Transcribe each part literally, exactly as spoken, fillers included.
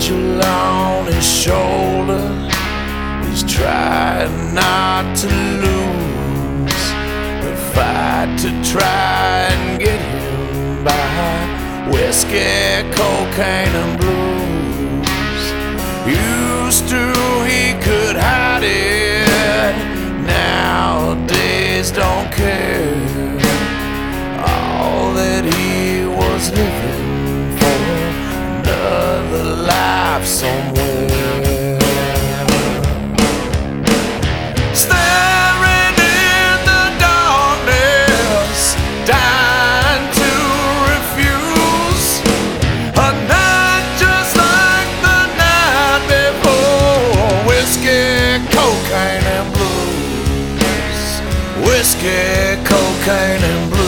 angel on his shoulder. He's trying not to lose the fight to try and get him by whiskey, cocaine, and blues. Used to he could hide it, nowadays don't care. All that he was living for, another life somewhere. Staring in the darkness, dying to refuse a night just like the night before. Whiskey, cocaine, and blues. Whiskey, cocaine, and blues.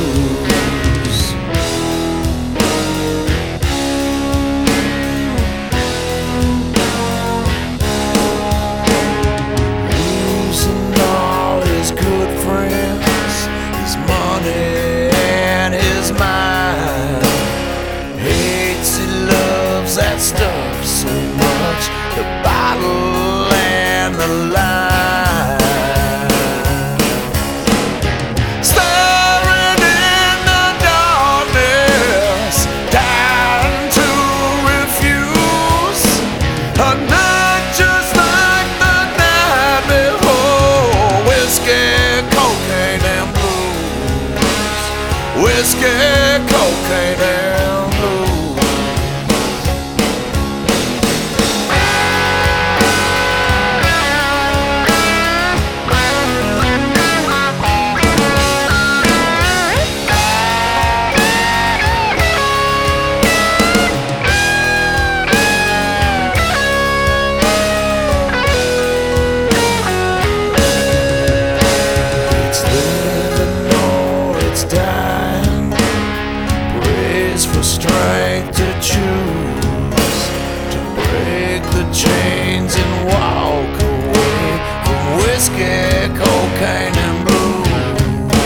That stuff so much, the bottle and the line. Staring in the darkness, dying to refuse a night just like the night before. Whiskey, cocaine, and blues. Whiskey, cocaine, and blues. Strength to choose, to break the chains and walk away from whiskey, cocaine, and blues.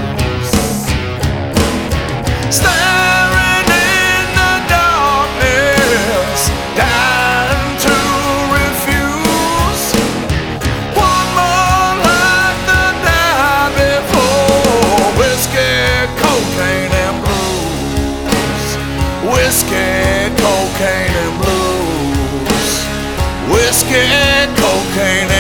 Staring in the darkness, dying to refuse one more like the night before. Whiskey, cocaine, and blues. Whiskey, cocaine, and blues. Whiskey, cocaine,